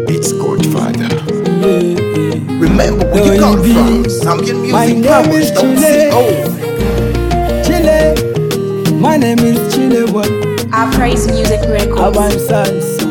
It's Godfather. Remember where you come from. Zambian music powers don't see old. Chile, my name is Chile One. I praise music records. Avanzansa.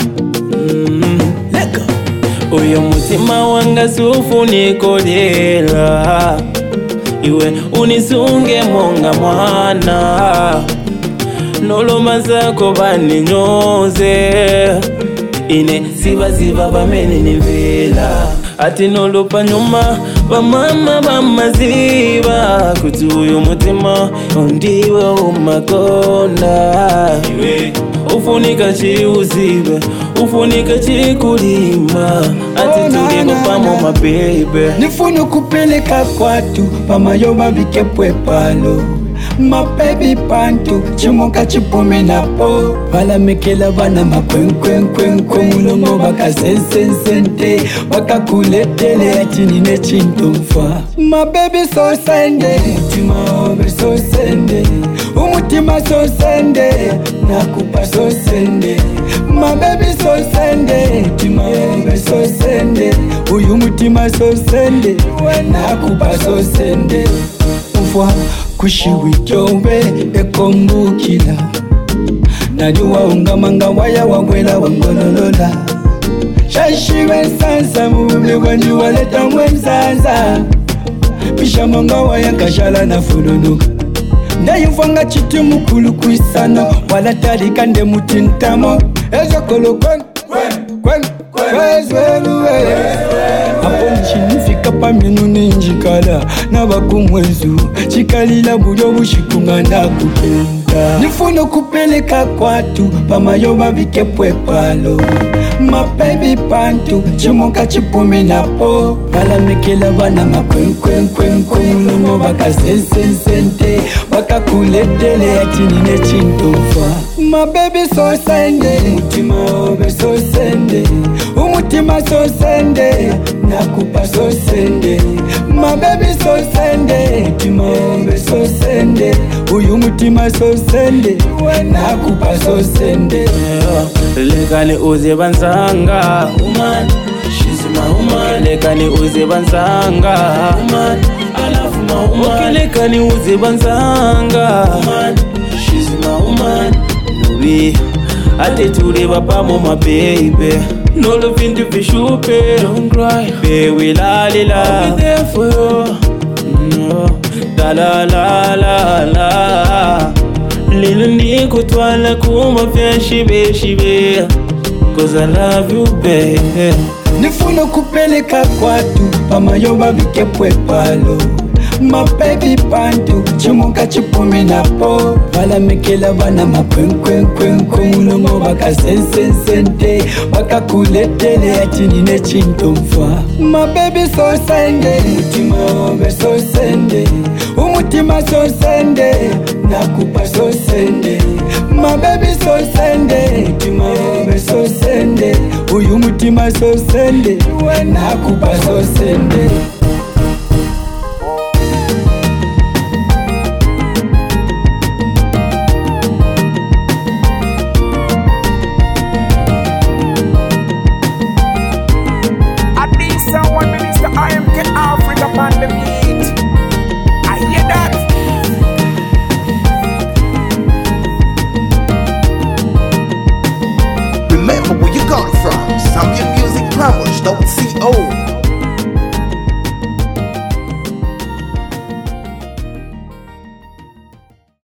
Let go. Uyo mutima wanga sufunikodela, iwe unisunge monga mwana, noloma zako baninyoze, ine siba bamene nivela, ati nolopa nyuma bamama bamaziba, kuti uyo mutima ondiwe umakonda, iwe ufunika chiuzibe, ufunika chikulima, ati tuleko pamo my baby. Nifunu kupeleka kwatu pamayoba vikepwe palo, my baby pantu chimoka chipume napo, vala mekela vana makwenkwenkwenkwe, mulomo baka sensensente, baka kuletele atini ne chintumfa. My baby so sende, umutima obe so sende, umutima so sende, nakupa so sende. My baby so sende, umutima obe so sende, uyu mutima so sende, nakupa so sende. Ufwa kushiwijobe ekombukila, najua ungamanga waya wangwela wangololola, shashiwe sansa mume wanyu waleta mwenzaza, bishamanga waya kashala na fulunuka, ndayivanga chiti mukulu kuisana, wala talika nde mutintamo, ezo kolo kwen hapo nchinifika paminu ninjikala nabakumwezu chikalila buyo bushikunga nakupenda, nifuna kupeleka kwatu pamayoba vikepwe palo, my baby pantu chimoka chipume napo, vala mekela vana makwenkwenkwenkwe, mulomo baka sensensente, baka kuletele atini ne chintufa. My baby so sende, umutima obe so sende, umutima so sende, nakupa so sende. My baby so sende, umutima obe so sende, uyu mutima so sende, nakupa so sende. Lekani uze bansanga, woman, she's my woman. Lekani uze bansanga, woman, I love my woman. Lekani uze bansanga, woman, she's my woman. We ate tuleba pamo my baby, no loving to be shupe, don't cry, baby la la la, I'll be there for you, no, la la la la la, lilo niko twala kuma vya shibe, cause I love you baby. Nifuna kupeleka kwatu pamayoba vikepwe palo, my baby pantu chimoka chipume napo, vala mekela vana makwenkwenkwenkwe, mulomo baka sensensente, baka kuletele atini ne chintumfa. My baby so sende, umutima obe so sende, umutima so sende, nakupa so sende. My baby so sende, umutima obe so sende, uyu mutima so sende, nakupa so sende. Remember where you come from. Zambian